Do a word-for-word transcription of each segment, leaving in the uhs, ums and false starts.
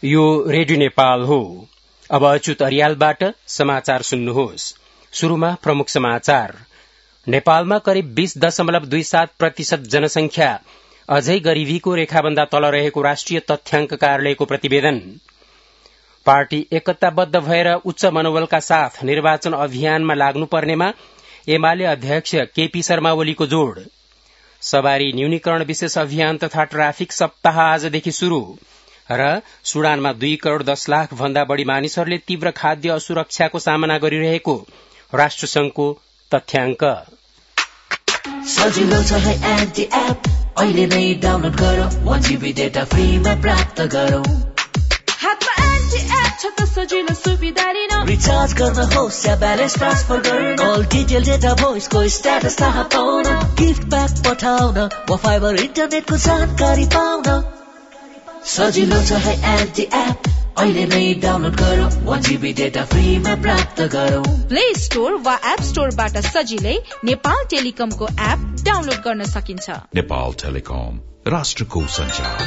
यो रेडियो नेपाल हो। अब अच्युत अरियालबाट समाचार सुन्नुहोस्। शुरूमा प्रमुख समाचार। नेपालमा करिब बीस दशमलव दुई सात प्रतिशत जनसंख्या अझै गरीबीको रेखाभन्दा तल रहेको राष्ट्रिय तथ्याङ्क कार्यालयको प्रतिवेदन। पार्टी एकताबद्ध भएर उच्च मनोबलका साथ निर्वाचन अभियानमा लाग्नुपर्नेमा एमाले अध्यक्ष केपी शर्मा ओलीको जोड़। सवारी न्यूनीकरण विशेष अभियान तथा ट्राफिक सप्ताह आजदेखि शुरू र सुडानमा दुई करोड़ दस लाख भन्दा बढ़ी मानिसहरूले तीव्र खाद्य असुरक्षाको सामना गरिरहेको राष्ट्रसंघको तथ्याङ्क। सजिलो छ है एन्टी एप, अहिले नै डाउनलोड गरौ, वन जीबी डेटा फ्रीमा प्राप्त गरौ। हातमा एन्टी एप छ त सजिलो सुविधा लिन, रिचार्ज गर्न होस् या ब्यालेन्स ट्रान्सफर गर्न, अल डिटेल डेटा भोइसको स्ट्याटस थाहा पाउन, गिफ्ट प्याक पठाउन वा फाइबर इन्टरनेटको जानकारी पाउन। सजिलो छ है एन्टी एप, अहिले नै डाउनलोड गरौ, वन जीबी डेटा फ्रीमा प्राप्त गरौ। प्ले स्टोर वा एप स्टोरबाट सजिलै नेपाल टेलिकमको एप डाउनलोड गर्न सकिन्छ। नेपाल टेलिकम, राष्ट्रको संचार।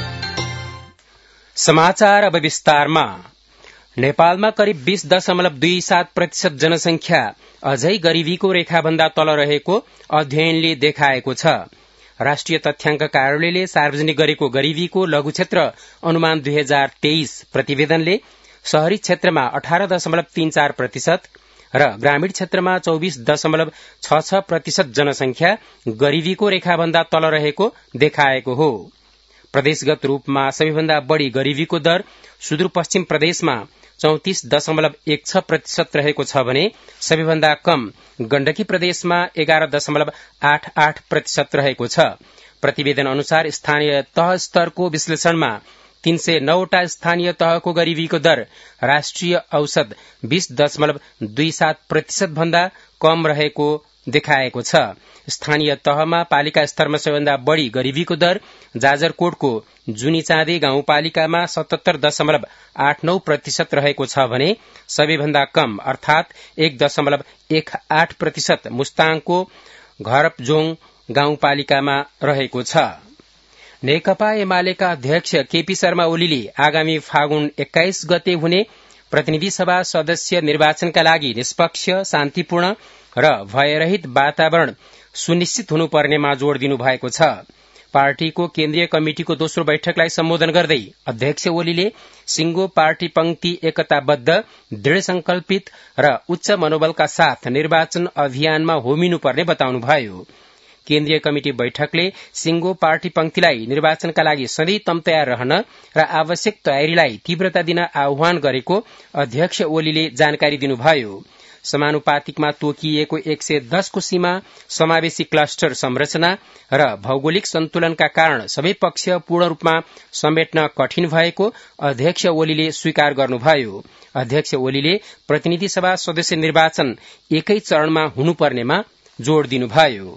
समाचार अब विस्तारमा। नेपालमा करिब बीस दशमलव दुई सात प्रतिशत जनसंख्या अझै गरीबीको रेखाभन्दा तल रहेको अध्ययनले देखाएको छ। राष्ट्रिय तथ्याङ्क कार्यालयले सार्वजनिक गरेको गरीबीको लघु क्षेत्र अनुमान दुई हजार तेइस प्रतिवेदनले शहरी क्षेत्रमा अठार दशमलव तीन चार प्रतिशत र ग्रामीण क्षेत्रमा चौबिस दशमलव छ छ प्रतिशत जनसंख्या गरीबीको रेखाभन्दा तल रहेको देखाएको हो। प्रदेशगत रूपमा सबैभन्दा बढ़ी गरीबीको दर सुदूरपश्चिम प्रदेशमा चौतिस दशमलव एक छ प्रतिशत रहेको छ भने सबैभन्दा कम गण्डकी प्रदेशमा एघार दशमलव आठ आठ प्रतिशत रहेको छ। प्रतिवेदन अनुसार स्थानीय तह स्तरको विश्लेषणमा तीन सय नौवटा स्थानीय तहको गरीबीको दर राष्ट्रिय औसत बीस दशमलव दुई सात प्रतिशत भन्दा कम रहेको देखाएको छ। स्थानीय तहमा पालिका स्तरमा सबैभन्दा बढ़ी गरीबीको दर जाजरकोटको जुनीचाँदी गाउँपालिकामा सतहत्तर दशमलव आठ नौ प्रतिशत रहेको छ भने सबैभन्दा कम अर्थात एक दशमलव एक आठ प्रतिशत मुस्ताङको घरपजोङ गाउँपालिकामा रहेको छ। नेकपा एमालेका अध्यक्ष केपी शर्मा ओलीले आगामी फागुन एक्काइस गते हुने प्रतिनिधि सभा सदस्य निर्वाचनका लागि निष्पक्ष, शान्तिपूर्ण र भयरहित वातावरण सुनिश्चित हुनुपर्नेमा जोड़ दिनुभएको छ। पार्टीको केन्द्रीय कमिटिको दोस्रो बैठकलाई सम्बोधन गर्दै अध्यक्ष ओलीले सिंगो पार्टी पंक्ति एकताबद्ध, दृढ़ संकल्पित र उच्च मनोबलका साथ निर्वाचन अभियानमा होमिनुपर्ने बताउनुभयो। केन्द्रीय कमिटि बैठकले सिंगो पार्टी पंक्तिलाई निर्वाचनका लागि सधैं तम तयार रहन र आवश्यक तयारीलाई तीव्रता दिन आह्वान गरेको अध्यक्ष ओलीले जानकारी दिनुभयो। समानुपातिकमा तोकिएको एक सय दसको सीमा, समावेशी क्लस्टर संरचना र भौगोलिक सन्तुलनका कारण सबै पक्ष पूर्ण रूपमा समेट्न कठिन भएको अध्यक्ष ओलीले स्वीकार गर्नुभयो। अध्यक्ष ओलीले प्रतिनिधि सभा सदस्य निर्वाचन एकै चरणमा हुनुपर्नेमा जोड़ दिनुभयो।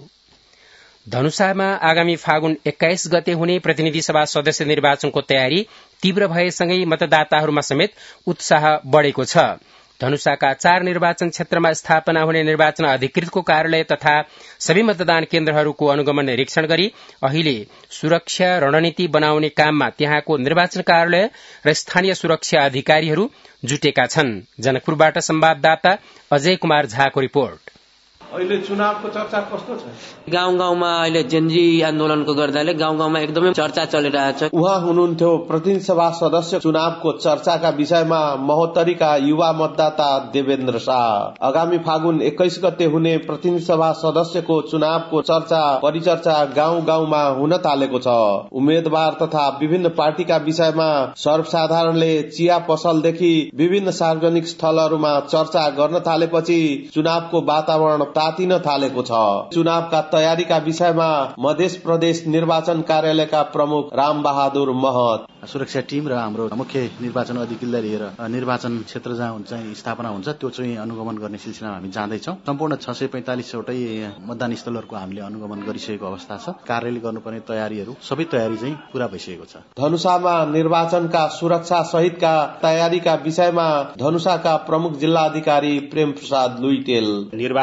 धनुषामा आगामी फागुन एक्काइस गते हुने प्रतिनिधि सभा सदस्य निर्वाचनको तयारी तीव्र भएसँगै मतदाताहरूमा समेत उत्साह बढ़ेको छ। धनुषाका चार निर्वाचन क्षेत्रमा स्थापना हुने निर्वाचन अधिकृतको कार्यालय तथा सबै मतदान केन्द्रहरूको अनुगमन निरीक्षण गरी अहिले सुरक्षा रणनीति बनाउने काममा त्यहाँको निर्वाचन कार्यालय र स्थानीय सुरक्षा अधिकारीहरू जुटेका छन्। जनकपुरबाट संवाददाता अजय कुमार झाको रिपोर्ट। अहिले चुनावको चर्चा कस्तो छ? गाउँ गाउँमा अहिले जेनजी आन्दोलनको गर्दाले गाउँ गाउँमा एकदमै चर्चा चलिरहेछ। उहाँ हुनुहुन्थ्यो प्रतिनिधि सभा सदस्य चुनावको चर्चाका विषयमा महोत्तरीका युवा मतदाता देवेन्द्र शाह। आगामी फागुन एक्काइस गते हुने प्रतिनिधि सभा सदस्यको चुनावको चर्चा परिचर्चा गाउँ गाउँमा हुन थालेको छ। उम्मेद्वार तथा विभिन्न पार्टीका विषयमा सर्वसाधारणले चिया पसलदेखि विभिन्न सार्वजनिक स्थलहरूमा चर्चा गर्न थालेपछि चुनावको वातावरण तातिन थालेको छ। चुनावका तयारीका विषयमा मध्य प्रदेश निर्वाचन कार्यालयका प्रमुख राम बहादुर महत। सुरक्षा टिम र हाम्रो मुख्य निर्वाचन अधिकारीलाई लिएर निर्वाचन क्षेत्र जहाँ चाहिँ स्थापना हुन्छ त्यो चाहिँ अनुगमन गर्ने सिलसिलामा हामी जाँदैछौँ। सम्पूर्ण छ सय पैंतालिसवटै मतदान स्थलहरूको हामीले अनुगमन गरिसकेको अवस्था छ। कार्यालय गर्नुपर्ने तयारीहरू सबै तयारी चाहिँ पूरा भइसकेको छ। धनुषामा निर्वाचनका सुरक्षा सहितका तयारीका विषयमा धनुषाका प्रमुख जिल्ला अधिकारी प्रेम प्रसाद लुइटेल। निर्वाचनको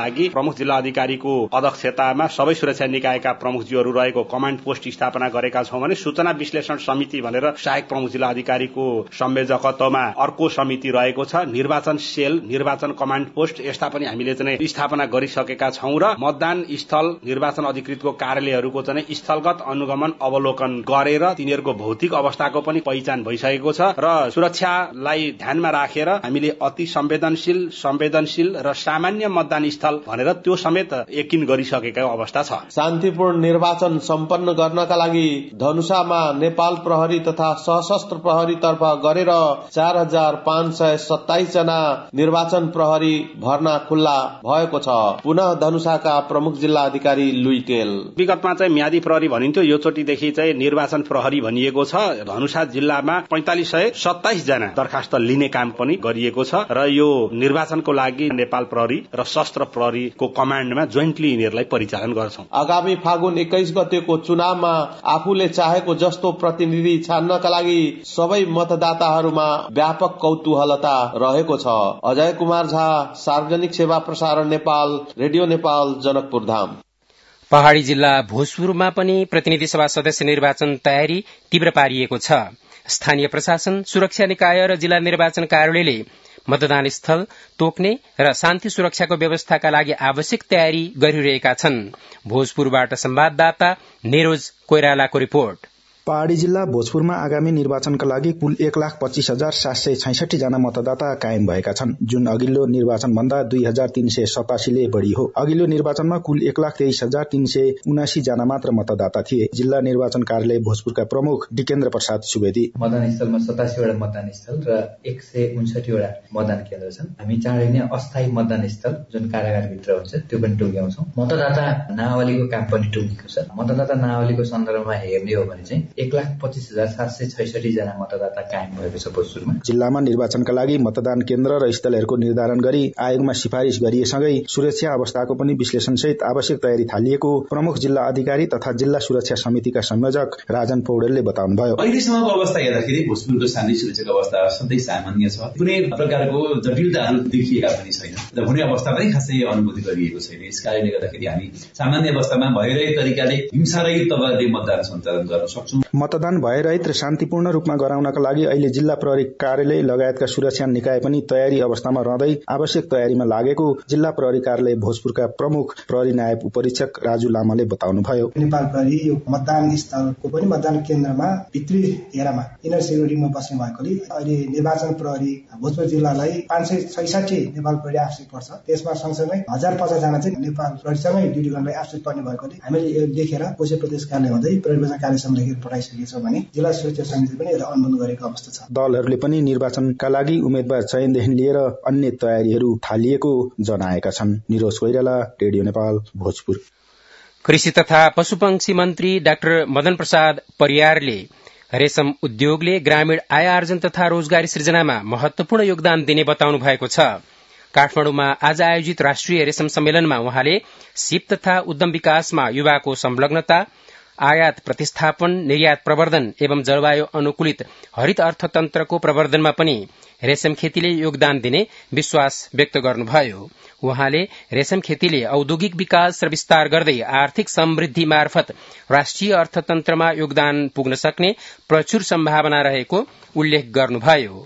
लागि प्रमुख जिल्ला अधिकारीको अध्यक्षतामा सबै सुरक्षा निकायका प्रमुखज्यूहरू रहेको कमाण्ड पोस्ट स्थापना गरेका छौं भने सूचना विश्लेषण समिति भनेर सहायक प्रमुख जिल्ला अधिकारीको संयोजकत्वमा अर्को समिति रहेको छ। निर्वाचन सेल, निर्वाचन कमाण्ड पोस्ट यस्ता पनि हामीले चाहिँ स्थापना गरिसकेका छौं र मतदान स्थल निर्वाचन अधिकृतको कार्यालयहरूको चाहिँ स्थलगत अनुगमन अवलोकन गरेर तिनीहरूको भौतिक अवस्थाको पनि पहिचान भइसकेको छ र सुरक्षालाई ध्यानमा राखेर हामीले अति संवेदनशील संवेदनशील र सामान्य मतदान स्थल भनेर त्यो समेत यकिन गरिसकेको अवस्था छ। शान्तिपूर्ण निर्वाचन सम्पन्न गर्नका लागि धनुषामा नेपाल प्रहरी तथा सशस्त्र प्रहरी तर्फ गरेर चार हजार पाँच सय सत्ताइस जना निर्वाचन प्रहरी भर्ना खुल्ला भएको छ। पुनः धनुषाका प्रमुख जिल्ला अधिकारी लुइटेल। विगतमा चाहिँ म्यादी प्रहरी भनिन्थ्यो, यो चोटिदेखि चाहिँ निर्वाचन प्रहरी भनिएको छ। धनुषा जिल्लामा पैंतालिस सय सत्ताइस जना दरखास्त लिने काम पनि गरिएको छ र यो निर्वाचनको लागि नेपाल प्रहरी र सशस्त्र प्रहरीको कमाण्डमा जोइन्टली यिनीहरूलाई परिचालन गर्छौं। आगामी फागुन एक्काइस गतेको चुनावमा आफूले चाहेको जस्तो प्रतिनिधि छान्नका लागि सबै मतदाताहरूमा व्यापक कौतूहलता रहेको छ। अजय कुमार झा, सार्वजनिक सेवा प्रसारण नेपाल, रेडियो नेपाल, जनकपुर धाम। पहाड़ी जिल्ला भोजपुरमा पनि प्रतिनिधि सभा सदस्य निर्वाचन तयारी तीव्र पारिएको छ। स्थानीय प्रशासन, सुरक्षा निकाय र जिल्ला निर्वाचन कार्यालयले मतदान स्थल तोक्ने र शान्ति सुरक्षाको व्यवस्थाका लागि आवश्यक तयारी गरिरहेका छन्। भोजपुरबाट संवाददाता नेरोज कोइरालाको रिपोर्ट। पहाड़ी जिल्ला भोजपुरमा आगामी निर्वाचनका लागि कुल एक लाख पच्चीस हजार सात सय छैसठी जना मतदाता कायम भएका छन्, जुन अघिल्लो निर्वाचन भन्दा दुई हजार तीन सय सतासीले बढ़ी हो। अघिल्लो निर्वाचनमा कुल एक लाख तेइस हजार तीन सय उनासी जना मात्र मतदाता थिए। जिल्ला निर्वाचन कार्यालय भोजपुरका प्रमुख डिकेन्द्र प्रसाद सुवेदी। मतदान स्थलमा सतासीवटा मतदान स्थल र एक सय उन्सठीवटा मतदान केन्द्र छन्। हामी चाँडै नै अस्थायी मतदान स्थल जुन कारागारभित्र हुन्छ त्यो पनि टोक्याउँछौं। मतदाता नावलीको काम पनि टोकेको छ। मतदाता नावलीको सन्दर्भमा हेर्ने हो भने चाहिँ एक लाख पच्चीस हजार सात सय छैसठी जना मतदाता कायम भएको छ भोजपुरमा। जिल्लामा निर्वाचनका लागि मतदान केन्द्र र स्थलहरूको निर्धारण गरी आयोगमा सिफारिश गरिएसँगै सुरक्षा अवस्थाको पनि विश्लेषण सहित आवश्यक तयारी थालिएको प्रमुख जिल्ला अधिकारी तथा जिल्ला सुरक्षा समितिका संयोजक राजन पौडेलले बताउनुभयो। अहिलेसम्मको अवस्था हेर्दाखेरि भोजपुरको शान्ति सुरक्षाको अवस्था सधैँ सामान्य छ। कुनै प्रकारको जटिलताहरू देखिएका पनि छैन र हुने अवस्था पनि खासै अनुभूति गरिएको छैन। यस कारणले गर्दाखेरि हामी सामान्य अवस्थामा भइरहेको तरिकाले हिंसारहित तवरले मतदान सञ्चालन गर्न सक्छौं। मतदान भयरहित र शान्तिपूर्ण रूपमा गराउनका लागि अहिले जिल्ला प्रहरी कार्यालय लगायतका सुरक्षा निकाय पनि तयारी अवस्थामा रहँदै आवश्यक तयारीमा लागेको जिल्ला प्रहरी कार्यालय भोजपुरका प्रमुख प्रहरी नायब उपरीक्षक राजु लामाले बताउनुभयो। नेपाल प्रहरी यो मतदान स्थलको पनि मतदान केन्द्रमा भित्री घेरामा इनर सिक्युरिटीमा बस्ने भएकोले अहिले निर्वाचन प्रहरी भोजपुर जिल्लालाई पाँच सय छैसठी नेपाल प्रहरी आवश्यक पर्छ। त्यसमा सँगसँगै हजार पचास जना चाहिँ नेपाल प्रहरीसँगै ड्युटी गर्नलाई आवश्यक पर्ने भएकोले हामीले देखेर कोशी प्रदेश कार्यालय हुँदै प्रहरी कार्यक्रम लेखेर पठाइसकेको भने जिल्ला सुरक्षा समितिले पनि यसलाई अनुमोदन गरेको अवस्था छ। दलहरूले पनि निर्वाचनका लागि उम्मेद्वार चयनदेखि लिएर अन्य तयारीहरू थालिएको जनाएका छन्। निरोज कोइराला, रेडियो नेपाल, भोजपुर। कृषि तथा पशुपक्षी मन्त्री डाक्टर मदन प्रसाद परियारले रेशम उद्योगले ग्रामीण आय आर्जन तथा रोजगारी सृजनामा महत्वपूर्ण योगदान दिने बताउनु भएको छ। काठमाडौँमा आज आयोजित राष्ट्रिय रेशम सम्मेलनमा उहाँले सिप तथा उद्यम विकासमा युवाको संलग्नता, आयात प्रतिस्थापन, निर्यात प्रवर्धन एवं जलवायु अनुकूलित हरित अर्थतन्त्रको प्रवर्धनमा पनि रेशम खेतीले योगदान दिने विश्वास व्यक्त गर्नुभयो। उहाँले रेशम खेतीले औद्योगिक विकास र विस्तार गर्दै आर्थिक समृद्धि मार्फत राष्ट्रिय अर्थतन्त्रमा योगदान पुग्न सक्ने प्रचुर सम्भावना रहेको उल्लेख गर्नुभयो।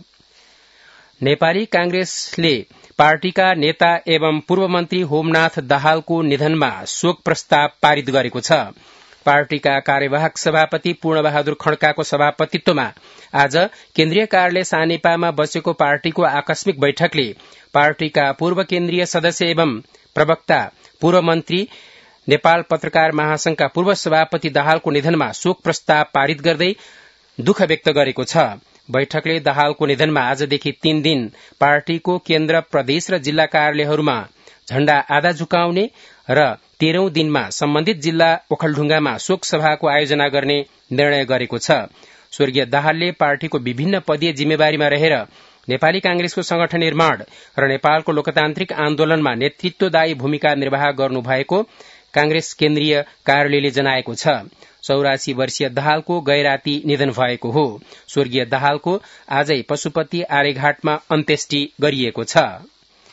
नेपाली कांग्रेसले पार्टीका नेता एवं पूर्व मन्त्री होमनाथ दाहालको निधनमा शोक प्रस्ताव पारित गरेको छ। पार्टीका कार्यवाहक सभापति पूर्णबहादुर खड्काको सभापतित्वमा आज केन्द्रीय कार्यालय सानेपामा बसेको पार्टीको आकस्मिक बैठकले पार्टीका पूर्व केन्द्रीय सदस्य एवं प्रवक्ता, पूर्व मन्त्री, नेपाल पत्रकार महासंघका पूर्व सभापति दाहालको निधनमा शोक प्रस्ताव पारित गर्दै दुःख व्यक्त गरेको छ। बैठकले दाहालको निधनमा आजदेखि तीन दिन पार्टीको केन्द्र, प्रदेश र जिल्ला कार्यालयहरूमा झण्डा आधा झुकाउने र तेह्रौं दिनमा सम्बन्धित जिल्ला ओखलढुंगामा शोक सभाको आयोजना गर्ने निर्णय गरेको छ। स्वर्गीय दाहालले पार्टीको विभिन्न पदीय जिम्मेवारीमा रहेर नेपाली कांग्रेसको संगठन निर्माण र नेपालको लोकतान्त्रिक आन्दोलनमा नेतृत्वदायी भूमिका निर्वाह गर्नुभएको कांग्रेस केन्द्रीय कार्यालयले जनाएको छ। चौरासी वर्षीय दाहालको गैराती निधन भएको हो। स्वर्गीय दाहालको आजै पशुपति आर्यघाटमा अन्त्येष्टि गरिएको छ।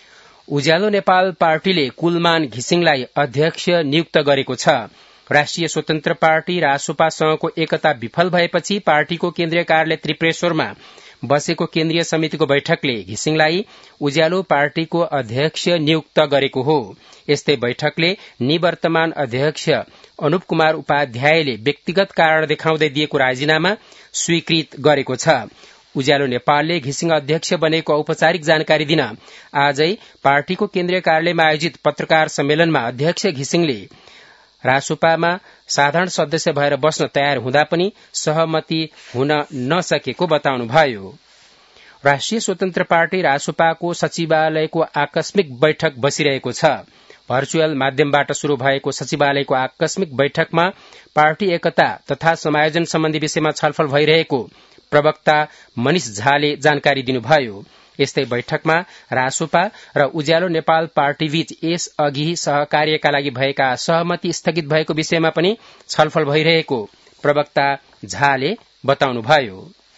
उज्यालो नेपाल पार्टीले कुलमान घिसिङलाई अध्यक्ष नियुक्त गरेको छ। राष्ट्रिय स्वतन्त्र पार्टी रासोपासँगको एकता विफल भएपछि पार्टीको केन्द्रीय कार्यालय त्रिपुरेश्वरमा बसेको केन्द्रीय समितिको बैठकले घिसिङलाई उज्यालो पार्टीको अध्यक्ष नियुक्त गरेको हो। यस्तै बैठकले निवर्तमान अध्यक्ष अनुप कुमार उपाध्यायले व्यक्तिगत कारण देखाउँदै दिएको राजीनामा स्वीकृत गरेको छ। उज्यालो नेपालले घिसिङ अध्यक्ष बनेको औपचारिक जानकारी दिन आजै पार्टीको केन्द्रीय कार्यालयमा आयोजित पत्रकार सम्मेलनमा अध्यक्ष घिसिङले रासोपामा साधारण सदस्य भएर बस्न तयार हुँदा पनि सहमति हुन नसकेको बताउनुभयो। राष्ट्रिय स्वतन्त्र पार्टी रासोपाको सचिवालयको आकस्मिक बैठक बसिरहेको छ। भर्चुअल माध्यमबाट शुरू भएको सचिवालयको आकस्मिक बैठकमा पार्टी एकता तथा समायोजन सम्बन्धी विषयमा छलफल भइरहेको प्रवक्ता मनिष झाले जानकारी दिनुभयो। यस्तै बैठकमा रासोपा र उज्यालो नेपाल पार्टीबीच यस अघि सहकार्यका लागि भएका सहमति स्थगित भएको विषयमा पनि छलफल भइरहेको प्रवक्ता झाले बताउनुभयो।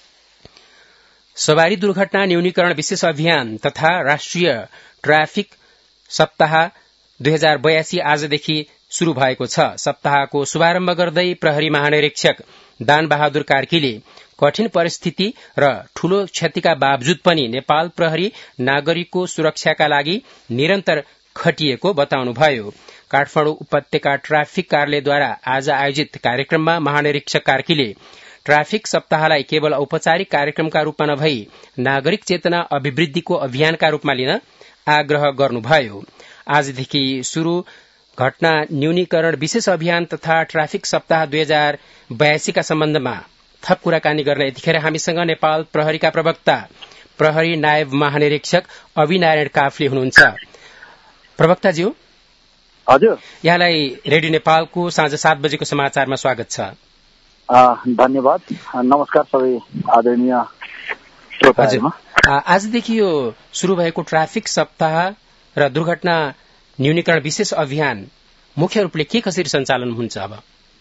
सवारी दुर्घटना न्यूनीकरण विशेष अभियान तथा राष्ट्रिय ट्राफिक सप्ताह दुई हजार बयासी आजदेखि शुरू भएको छ। सप्ताहको शुभारम्भ गर्दै प्रहरी महानिरीक्षक दान बहादुर कार्कीले कठिन परिस्थिति र ठूलो क्षतिका बावजुद पनि नेपाल प्रहरी नागरिकको सुरक्षाका लागि निरन्तर खटिएको बताउनुभयो। काठमाडौँ उपत्यका ट्राफिक कार्यालयद्वारा आज आयोजित कार्यक्रममा महानिरीक्षक कार्कीले ट्राफिक सप्ताहलाई केवल औपचारिक कार्यक्रमका रूपमा नभई नागरिक चेतना अभिवृद्धिको अभियानका रूपमा लिन आग्रह गर्नुभयो। आजदेखि शुरू घटना न्यूनीकरण विशेष अभियान तथा ट्राफिक सप्ताह दुई हजार बयासीका सम्बन्धमा थप कुराकानी गर्न यतिखेर हामीसँग नेपाल प्रहरीका प्रवक्ता प्रहरी नायब महानिरीक्षक अविनारायण काफले हुनुहुन्छ। प्रवक्ताज्यू हजुर, यहाँलाई रेडियो नेपालको साँझ सात बजेको समाचारमा स्वागत छ। धन्यवाद। नमस्कार सबै आदरणीय श्रोताहरू। आजदेखि यो शुरू भएको ट्राफिक सप्ताह र दुर्घटना न्यूनीकरण विशेष अभियान मुख्य रूपले के कसरी सञ्चालन हुन्छ? अब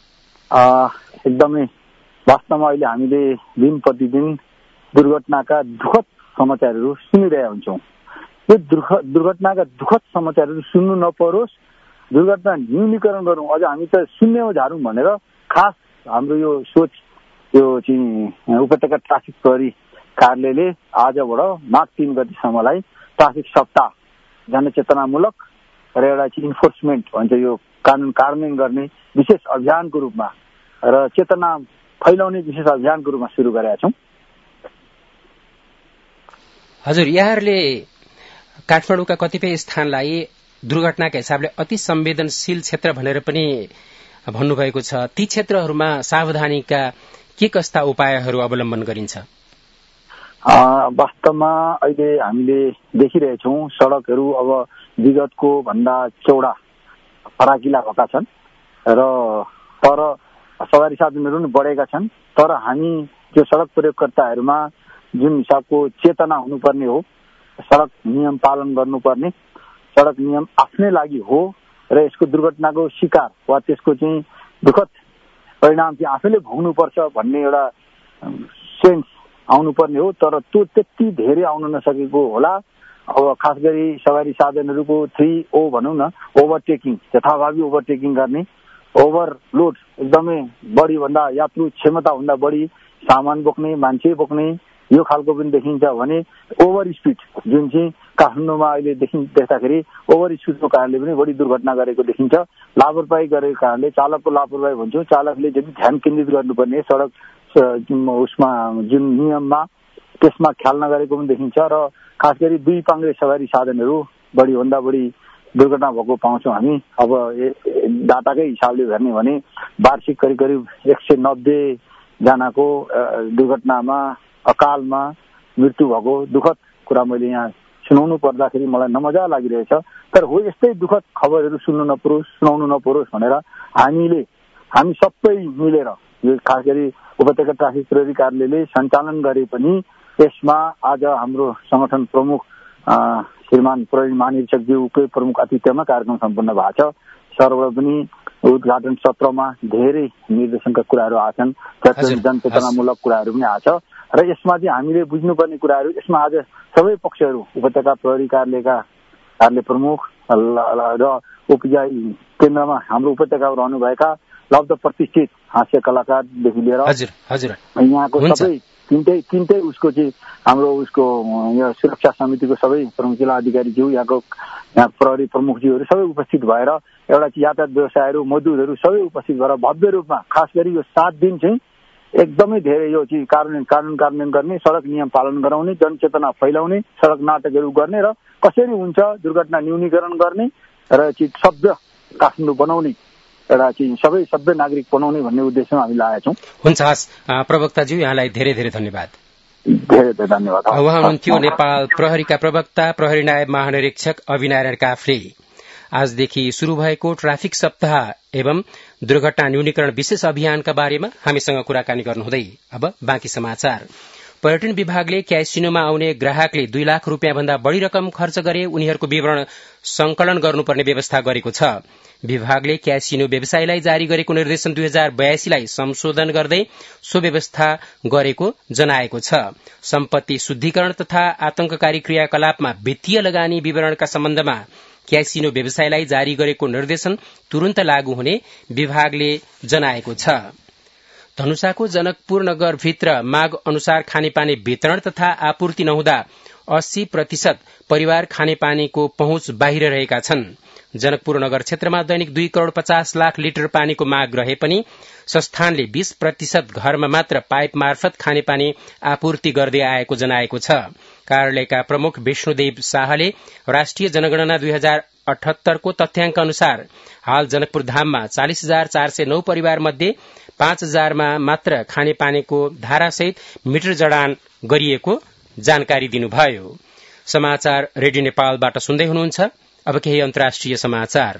एकदमै वास्तवमा अहिले हामीले दिन प्रतिदिन दुर्घटनाका दुःखद समाचारहरू सुनिरहेका हुन्छौँ। यो दुर्घटनाका दुःखद समाचारहरू सुन्नु नपरोस्, दुर्घटना न्यूनीकरण गरौँ, अझ हामी त शून्यमा झारौँ भनेर खास हाम्रो यो सोच यो चाहिँ उपत्यका ट्राफिक प्रहरी कार्यालयले आजबाट माघ तीन गतिसम्मलाई ट्राफिक सप्ताह जनचेतनामूलक र एउटा चाहिँ इन्फोर्समेन्ट भन्छ यो कानून कार्यान्वयन गर्ने विशेष अभियानको रूपमा र चेतना फैलाउने विशेष अभियानको रूपमा सुरु गरेका छौँ। हजुर, यहाँहरूले काठमाडौँका कतिपय स्थानलाई दुर्घटनाका हिसाबले अति संवेदनशील क्षेत्र भनेर पनि भन्नुभएको छ। ती क्षेत्रहरूमा सावधानीका के कस्ता उपायहरू अवलम्बन गरिन्छ? वास्तवमा अहिले हामीले देखिरहेछौँ सड़कहरू अब विगतको भन्दा चौडा फराकिला भएका छन् र तर सवारी साधनहरू पनि बढेका छन्। तर हामी त्यो सड़क प्रयोगकर्ताहरूमा जुन हिसाबको चेतना हुनुपर्ने हो, सड़क नियम पालन गर्नुपर्ने, सड़क नियम आफ्नै लागि हो र यसको दुर्घटनाको शिकार वा त्यसको चाहिँ दुःखद परिणाम चाहिँ आफैले भोग्नुपर्छ भन्ने एउटा सेन्स आउनुपर्ने हो। तर त्यो त्यति धेरै आउन नसकेको होला। अब खास गरी सवारी साधनहरूको थ्री ओ भनौँ न, ओभरटेकिङ, यथाभावी ओभरटेकिङ गर्ने, ओभरलोड एकदमै बढी भन्दा यात्रु क्षमता भन्दा बढी सामान बोक्ने, मान्छे बोक्ने, यो खालको पनि देखिन्छ भने ओभर स्पिड जुन चाहिँ काठमाडौँमा अहिले देखि देख्दाखेरि ओभर स्पिडको कारणले पनि बढी दुर्घटना गरेको देखिन्छ। लापरवाही गरेको कारणले चालकको लापरवाही भन्छौँ, चालकले जति ध्यान केन्द्रित गर्नुपर्ने सड़क उसमा जुन नियममा त्यसमा ख्याल नगरेको पनि देखिन्छ र खास गरी दुई पाङ्ग्रे सवारी साधनहरू बढी भन्दा बढी दुर्घटना भएको पाउँछौँ हामी। अब डाटाकै हिसाबले हेर्ने भने वार्षिक करिब करिब एक सय नब्बे जनाको दुर्घटनामा अकालमा मृत्यु भएको दुःखद कुरा मैले यहाँ सुनाउनु पर्दाखेरि मलाई नमजा लागिरहेछ। तर हो यस्तै दुःखद खबरहरू सुन्नु नपरोस्, सुनाउनु नपरोस् भनेर हामीले हामी सबै मिलेर यो खास गरी उपत्यका ट्राफिक प्रहरी कार्यालयले सञ्चालन गरे पनि यसमा आज हाम्रो संगठन प्रमुख श्रीमान प्रहरी महानिरीक्षकज्यूकै प्रमुख आतिथ्यमा कार्यक्रम सम्पन्न भएको छ। सरबाट पनि उद्घाटन सत्रमा धेरै निर्देशनका कुराहरू आछन्, जनचेतनामूलक कुराहरू पनि आछ र यसमा चाहिँ हामीले बुझ्नुपर्ने कुराहरू, यसमा आज सबै पक्षहरू उपत्यका प्रहरी कार्यालयका कार्यालय प्रमुख र ओपिआई केन्द्रमा हाम्रो उपत्यकामा रहनुभएका लब्ध प्रतिष्ठित हास्य कलाकारदेखि लिएर हजुर हजुर यहाँको सबै तिनटै तिनटै उसको चाहिँ हाम्रो उसको यो सुरक्षा समितिको सबै प्रमुख जिल्ला अधिकारीज्यू यहाँको यहाँ प्रहरी प्रमुखज्यूहरू सबै उपस्थित भएर एउटा चाहिँ यातायात व्यवसायहरू मजदुरहरू सबै उपस्थित भएर भव्य रूपमा खास गरी यो सात दिन चाहिँ एकदमै धेरै यो चाहिँ कानुन कानुन कार्यान्वयन गर्ने, सडक नियम पालन गराउने, जनचेतना फैलाउने, सडक नाटकहरू गर्ने र कसरी हुन्छ दुर्घटना न्यूनीकरण गर्ने र चाहिँ सभ्य काठमाडौँ बनाउने एउटा चाहिँ सबै सभ्य नागरिक बनाउने भन्ने उद्देश्यमा हामी लागेका छौँ। हुन्छ, हस् प्रवक्ताज्यू, यहाँलाई धेरै धेरै धन्यवाद। धेरै धेरै धन्यवाद। उहाँ हुनुहुन्थ्यो नेपाल प्रहरीका प्रवक्ता प्रहरी नायब महानिरीक्षक अविनारायण काफ्ले। आजदेखि शुरू भएको ट्राफिक सप्ताह एवं दुर्घटना न्यूनीकरण विशेष अभियानका बारेमा हामीसँग कुराकानी गर्नुहुँदै अब बाँकी समाचार। पर्यटन विभागले क्यासिनोमा आउने ग्राहकले दुई लाख रूपियाँ भन्दा बढ़ी रकम खर्च गरे उनीहरूको विवरण संकलन गर्नुपर्ने व्यवस्था गरेको छ। विभागले क्यासिनो व्यवसायीलाई जारी गरेको निर्देशन दुई हजार बयासीलाई संशोधन गर्दै सो व्यवस्था गरेको जनाएको छ। सम्पत्ति शुद्धिकरण तथा आतंककारी क्रियाकलापमा वित्तीय लगानी विवरणका सम्बन्धमा क्यासिनो व्यवसायीलाई जारी गरेको निर्देशन तुरन्त लागू हुने विभागले जनाएको छ। धनुषाको जनकपुर नगरभित्र माग अनुसार खानेपानी वितरण तथा आपूर्ति नहुँदा अस्सी प्रतिशत परिवार खानेपानीको पहुँच बाहिर रहेका छन्। जनकपुर नगर क्षेत्रमा दैनिक दुई करोड़ पचास लाख लिटर पानीको माग रहे पनि संस्थानले बीस प्रतिशत घरमा मात्र पाइप मार्फत खानेपानी आपूर्ति गर्दै आएको जनाएको छ। कार्यालयका प्रमुख विष्णुदेव शाहले राष्ट्रिय जनगणना दुई हजार अठहत्तरको तथ्याङ्क अनुसार हाल जनकपुर धाममा चालिस हजार चार सय नौ परिवार मध्ये पाँच हजारमा मात्र खानेपानीको धारासहित मिटर जडान गरिएको जानकारी दिनुभयो। समाचार रेडियो नेपालबाट सुन्दै हुनुहुन्छ। अब केही अन्तर्राष्ट्रिय समाचार।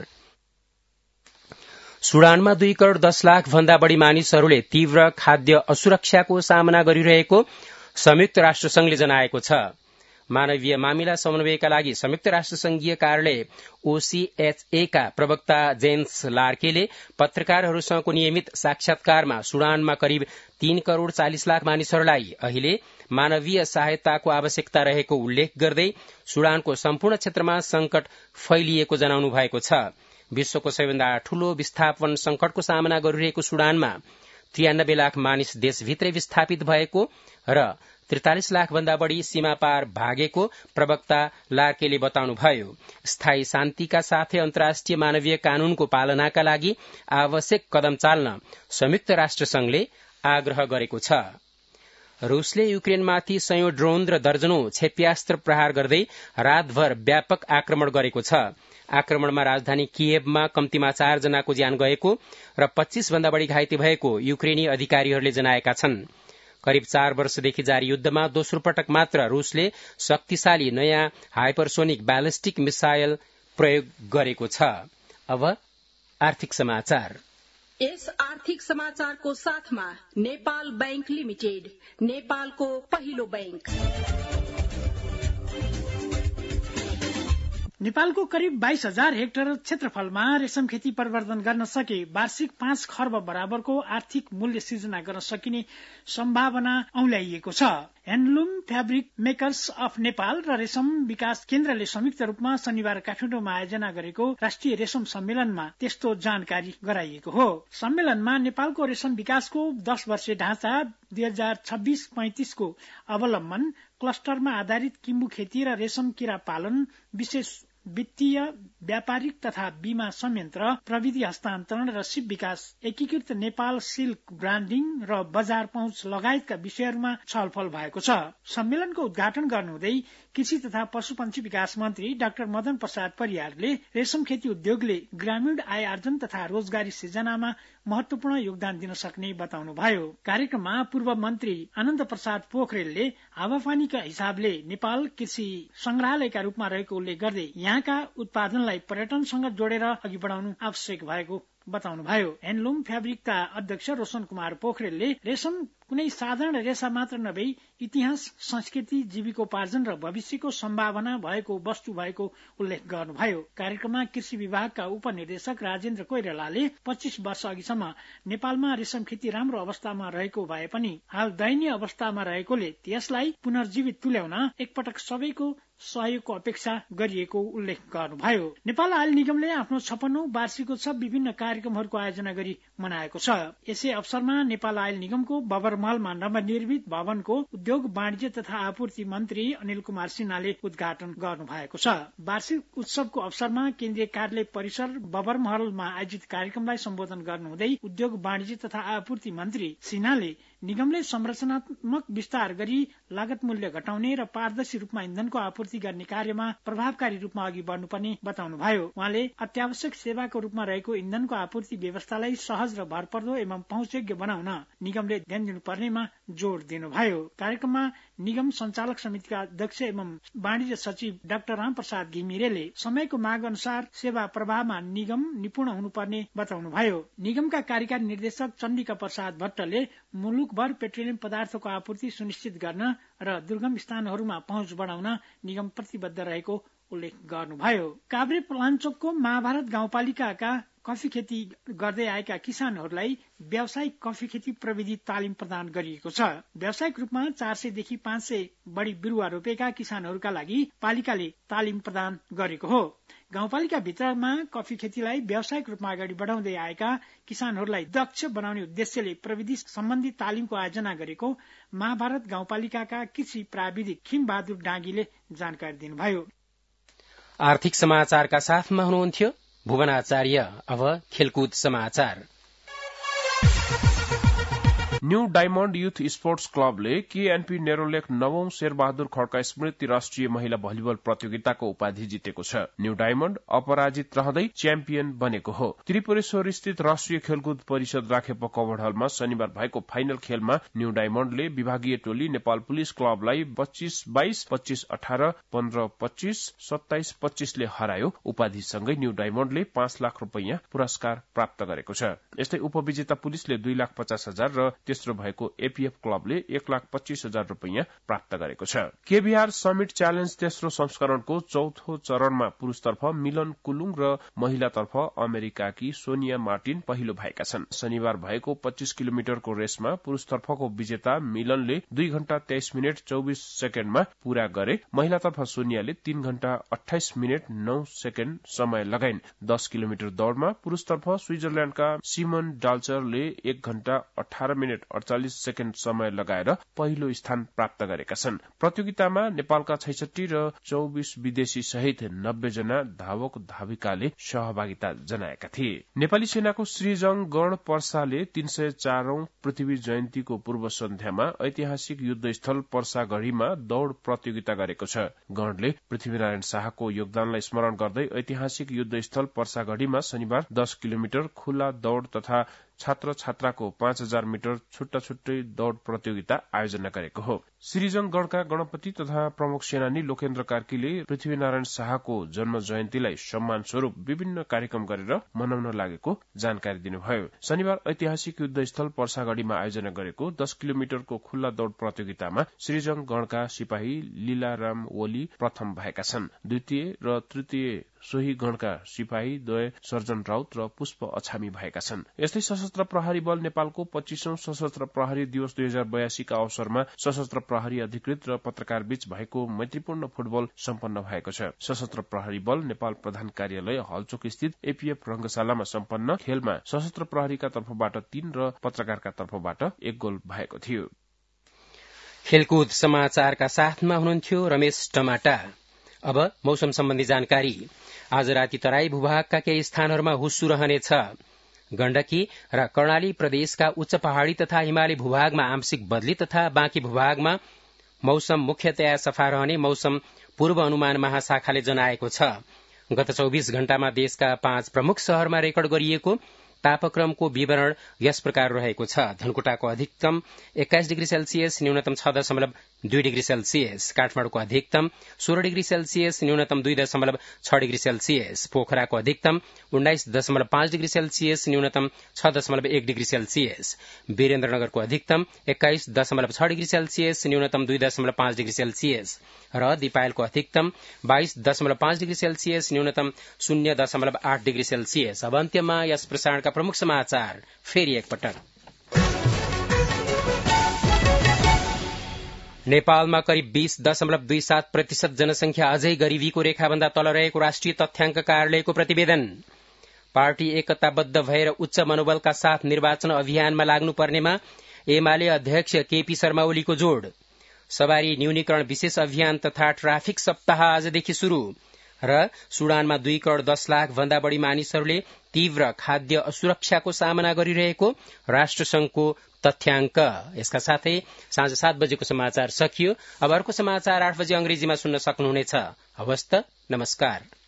सुडानमा दुई करोड़ दस लाख भन्दा बढ़ी मानिसहरूले तीव्र खाद्य असुरक्षाको सामना गरिरहेको संयुक्त राष्ट्र संघले जनाएको छ। मानवीय मामिला समन्वयका लागि संयुक्त राष्ट्र संघीय कार्यालय ओसीएचए का प्रवक्ता जेन्स लार्केले पत्रकारहरूसँगको नियमित साक्षात्कारमा सुडानमा करिब तीन करोड़ चालिस लाख मानिसहरूलाई अहिले मानवीय सहायताको आवश्यकता रहेको उल्लेख गर्दै सुडानको सम्पूर्ण क्षेत्रमा संकट फैलिएको जनाउनु भएको छ। विश्वको सबैभन्दा ठूलो विस्थापन संकटको सामना गरिरहेको सुडानमा त्रियानब्बे लाख मानिस देशभित्रै विस्थापित भएको र त्रिचालिस लाख भन्दा बढ़ी सीमा पार भागेको प्रवक्ता लार्केले बताउनुभयो। स्थायी शान्तिका साथै अन्तर्राष्ट्रिय मानवीय कानूनको पालनाका लागि आवश्यक कदम चाल्न संयुक्त राष्ट्र संघले आग्रह गरेको छ। रूसले युक्रेनमाथि सयौं ड्रोन र दर्जनौं क्षेप्यास्त्र प्रहार गर्दै रातभर व्यापक आक्रमण गरेको छ। आक्रमणमा राजधानी किएभमा कम्तीमा चार जनाको ज्यान गएको र पच्चीस भन्दा बढ़ी घाइते भएको युक्रेनी अधिकारीहरूले जनाएका छन्। करिब चार वर्षदेखि जारी युद्धमा दोस्रो पटक मात्र रूसले शक्तिशाली नयाँ हाइपरसोनिक ब्यालिस्टिक मिसाइल प्रयोग गरेको छ। अब आर्थिक समाचार। यस आर्थिक समाचारको साथमा नेपाल बैंक लिमिटेड, नेपालको पहिलो बैंक। नेपालको करिब बाइस हजार हेक्टर क्षेत्रफलमा रेशम खेती परिवर्तन गर्न सके वार्षिक पाँच खर्ब बराबरको आर्थिक मूल्य सृजना गर्न सकिने सम्भावना औल्याइएको छ। Handloom fabric makers of Nepal र रेशम विकास केन्द्रले संयुक्त रूपमा शनिबार काठमाडौँमा आयोजना गरेको राष्ट्रिय रेशम सम्मेलनमा त्यस्तो जानकारी गराइएको हो। सम्मेलनमा नेपालको रेशम विकासको दश वर्षीय ढाँचा दुई हजार छब्बीस पैंतिसको अवलम्बन, क्लस्टरमा आधारित किम्बु खेती र रेशम किरा पालन, विशेष वित्तीय, व्यापारिक तथा बीमा संयन्त्र, प्रविधि हस्तान्तरण र सिप विकास, एकीकृत नेपाल सिल्क ब्रान्डिङ र बजार पहुँच लगायतका विषयहरूमा छलफल भएको छ। सम्मेलनको उद्घाटन गर्नुहुँदै कृषि तथा पशुपन्छी विकास मन्त्री डाक्टर मदन प्रसाद परियारले रेशम खेती उद्योगले ग्रामीण आय आर्जन तथा रोजगारी सृजनामा महत्वपूर्ण योगदान दिन सक्ने बताउनुभयो। कार्यक्रममा पूर्व मन्त्री आनन्द प्रसाद पोखरेलले हावापानीका हिसाबले नेपाल कृषि संग्रहालयका रूपमा रहेको उल्लेख गर्दै यहाँका उत्पादनलाई पर्यटनसँग जोडेर अघि बढाउनु आवश्यक भएको बताउनुभयो। ह्यान्डलुम फ्याब्रिकका अध्यक्ष रोशन कुमार पोखरेलले रेशम कुनै साधारण रेशा मात्र नभई इतिहास, संस्कृति, जीविकोपार्जन र भविष्यको सम्भावना भएको वस्तु भएको उल्लेख गर्नुभयो। कार्यक्रममा कृषि विभागका उपनिर्देशक राजेन्द्र कोइरालाले पच्चीस वर्ष अघिसम्म नेपालमा रेशम खेती राम्रो अवस्थामा रहेको भए पनि हाल दयनीय अवस्थामा रहेकोले त्यसलाई पुनर्जीवित तुल्याउन एकपटक सबैको सहयोगको अपेक्षा गरिएको उल्लेख गर्नुभयो। नेपाल आयल निगमले आफ्नो छप्पन्नौ वार्षिकोत्सव विभिन्न कार्यक्रमहरूको आयोजना गरी मनाएको छ। यसै अवसरमा नेपाल आयल निगमको बबरमहलमा नवनिर्मित भवनको उद्योग, वाणिज्य तथा आपूर्ति मन्त्री अनिल कुमार सिन्हाले उद्घाटन गर्नु भएको छ। वार्षिक उत्सवको अवसरमा केन्द्रीय कार्यालय परिसर बबरमहलमा आयोजित कार्यक्रमलाई सम्बोधन गर्नुहुँदै उद्योग, वाणिज्य तथा आपूर्ति मन्त्री सिन्हाले निगमले संरचनात्मक विस्तार गरी लागत मूल्य घटाउने र पारदर्शी रूपमा इन्धनको आपूर्ति गर्ने कार्यमा प्रभावकारी रूपमा अघि बढ्नुपर्ने बताउनुभयो। उहाँले अत्यावश्यक सेवाको रूपमा रहेको इन्धनको आपूर्ति व्यवस्थालाई सहज र भरपर्दो एवं पहुँचयोग्य बनाउन निगमले ध्यान दिनुपर्नेमा जोड़ दिनुभयो। कार्यक्रममा निगम संचालक समितिका अध्यक्ष एवं वाणिज्य सचिव डाक्टर रामप्रसाद घिमिरेले समयको माग अनुसार सेवा प्रवाहमा निगम निपुण हुनुपर्ने बताउनुभयो। निगमका कार्यकारी निर्देशक चण्डिका प्रसाद भट्टले मुलुकभर पेट्रोलियम पदार्थको आपूर्ति सुनिश्चित गर्न र दुर्गम स्थानहरूमा पहुँच बढ़ाउन निगम प्रतिबद्ध रहेको उल्लेख गर्नुभयो। काभ्रे पलाञ्चोकको महाभारत गाउँपालिकाका कफी खेती गर्दै आएका किसानहरूलाई व्यावसायिक कफी खेती प्रविधि तालिम प्रदान गरिएको छ। व्यावसायिक रूपमा चार सय देखि पाँच सय बढ़ी बिरुवा रोपेका किसानहरूका लागि पालिकाले तालिम प्रदान गरेको हो। गाउँपालिका भित्रमा कफी खेतीलाई व्यावसायिक रूपमा अगाडि बढ़ाउँदै आएका किसानहरूलाई दक्ष बनाउने उद्देश्यले प्रविधि सम्बन्धी तालिमको आयोजना गरेको महाभारत गाउँपालिकाका कृषि प्राविधिक खिम बहादुर डाँगीले जानकारी दिनुभयो। आर्थिक समाचारका साथमा हुनुहुन्थ्यो भुवन आचार्य। अब खेलकुद समाचार। न्यू डायमण्ड युथ स्पोर्ट्स क्लबले केएनपी नेरोलेक नवौं शेरबहादुर खड्का स्मृति राष्ट्रिय महिला भलिबल प्रतियोगिताको उपाधि जितेको छ। न्यू डायमण्ड अपराजित रहँदै च्याम्पियन बनेको हो। त्रिपुरेश्वर स्थित राष्ट्रिय खेलकुद परिषद राखेपो कभर हलमा शनिबार भएको फाइनल खेलमा न्यू डायमण्डले विभागीय टोली नेपाल पुलिस क्लबलाई पच्चीस बाइस, पच्चीस अठार, पन्ध्र पच्चीस, सत्ताइस पच्चीसले हरायो। उपाधिसँगै न्यू डायमण्डले पाँच लाख रूपियाँ पुरस्कार प्राप्त गरेको छ। यस्तै उपविजेता पुलिसले दुई लाख पचास हजार र तेस्रो भएको एपीएफ क्लबले एक लाख पच्चीस हजार रूपियाँ प्राप्त गरेको छ। केबीआर समिट च्यालेन्ज तेस्रो संस्करणको चौथो चरणमा पुरूषतर्फ मिलन कुलुङ र महिलातर्फ अमेरिकाकी सोनिया मार्टिन पहिलो भएका छन्। शनिबार भएको पच्चीस किलोमिटरको रेसमा पुरूषतर्फको विजेता मिलनले दुई घण्टा तेइस मिनट चौबिस सेकेण्डमा पूरा गरे। महिलातर्फ सोनियाले तीन घण्टा अठाइस मिनट नौ सेकेण्ड समय लगाइन्। दस किलोमिटर दौड़मा पुरूषतर्फ स्विजरल्याण्डका सिमन डाल्चरले एक घण्टा अठार मिनट अडचालिस सेकेण्ड समय लगाएर पहिलो स्थान प्राप्त गरेका छन्। प्रतियोगितामा नेपालका छैसठी र चौबिस विदेशी सहित नब्बे जना धावक धाविकाले सहभागिता जनाएका थिए। नेपाली सेनाको श्रीजंग गण पर्साले तीन सय चारौं पृथ्वी जयन्तीको पूर्व सन्ध्यामा ऐतिहासिक युद्धस्थल पर्सागढ़ीमा दौड़ प्रतियोगिता गरेको छ। गणले पृथ्वीनारायण शाहको योगदानलाई स्मरण गर्दै ऐतिहासिक युद्धस्थल पर्सागढ़ीमा शनिबार दस किलोमिटर खुल्ला दौड़ तथा छात्र छात्राको पाँच हजार मिटर छुट्टा छुट्टै दौड़ प्रतियोगिता आयोजना गरेको हो। श्रीजंग गणका गणपति तथा प्रमुख सेनानी लोकेन्द्र कार्कीले पृथ्वीनारायण शाहको जन्म जयन्तीलाई सम्मान स्वरूप विभिन्न कार्यक्रम गरेर मनाउन लागेको जानकारी दिनुभयो। शनिबार ऐतिहासिक युद्धस्थल पर्सागढ़ीमा आयोजना गरेको दस किलोमिटरको खुल्ला दौड़ प्रतियोगितामा श्रीजंग गणका सिपाही लीलाराम ओली प्रथम भएका छन्। द्वितीय र तृतीय सोही गणका सिपाही द्वय सर्जन राउत र पुष्प अछामी भएका छन्। यस्तै सशस्त्र प्रहरी बल नेपालको पच्चीसौं सशस्त्र प्रहरी दिवस दुई हजार बयासीका अवसरमा सशस्त्र प्रहरी अधिकृत र पत्रकार बीच भएको मैत्रीपूर्ण फुटबल सम्पन्न भएको छ। सशस्त्र प्रहरी बल नेपाल प्रधान कार्यालय हलचोक स्थित एपीएफ रंगशालामा सम्पन्न खेलमा सशस्त्र प्रहरीका तर्फबाट तीन र पत्रकारका तर्फबाट एक गोल भएको थियो। खेलकुद समाचारका साथमा हुनुहुन्थ्यो रमेश टमाटा। अब मौसम सम्बन्धी जानकारी। आज राति तराई भूभागका केही स्थानहरूमा हुस्सु रहनेछ। गण्डकी र कर्णाली प्रदेशका उच्च पहाड़ी तथा हिमाली भूभागमा आंशिक बदली तथा बाँकी भूभागमा मौसम मुख्यतया सफा रहने मौसम पूर्व अनुमान महाशाखाले जनाएको छ। गत चौबीस घण्टामा देशका पाँच प्रमुख शहरमा रेकर्ड गरिएको तापक्रमको विवरण यस प्रकार रहेको छ। धनकुटाको अधिकतम एक्काइस डिग्री सेल्सियस, न्यूनतम छ दशमलव दुई डिग्री सेल्सियस, काठमाडौँको अधिकतम सोह्र डिग्री सेल्सियस, न्यूनतम दुई दशमलव छ डिग्री सेल्सियस, पोखराको अधिकतम उन्नाइस दशमलव पाँच डिग्री सेल्सियस, न्यूनतम छ दशमलव एक डिग्री सेल्सियस, वीरेन्द्रनगरको अधिकतम एक्काइस दशमलव छ डिग्री सेल्सियस, न्यूनतम दुई दशमलव पाँच डिग्री सेल्सियस र दिपायलको अधिकतम बाइस दशमलव पाँच डिग्री सेल्सियस, न्यूनतम शून्य दशमलव आठ डिग्री सेल्सियस। अब अन्त्यमा यस प्रसारणका प्रमुख समाचार फेरि एकपटक। नेपालमा करिब बीस दशमलव दुई सात प्रतिशत जनसंख्या अझै गरीबीको रेखाभन्दा तल रहेको राष्ट्रिय तथ्याङ्क कार्यालयको प्रतिवेदन। पार्टी एकताबद्ध भएर उच्च मनोबलका साथ निर्वाचन अभियानमा लाग्नुपर्नेमा एमाले अध्यक्ष केपी शर्मा ओलीको जोड़। सवारी न्यूनीकरण विशेष अभियान तथा ट्राफिक सप्ताह आजदेखि शुरू र सुडानमा दुई करोड़ दस लाख भन्दा बढ़ी मानिसहरूले तीव्र खाद्य असुरक्षाको सामना गरिरहेको राष्ट्रसंघको तथ्याङ्क। यसका साथै साँझ सात बजेको समाचार सकियो। अब अर्को समाचार आठ बजे अंग्रेजीमा सुन्न सक्नुहुनेछ। हवस् त, नमस्कार।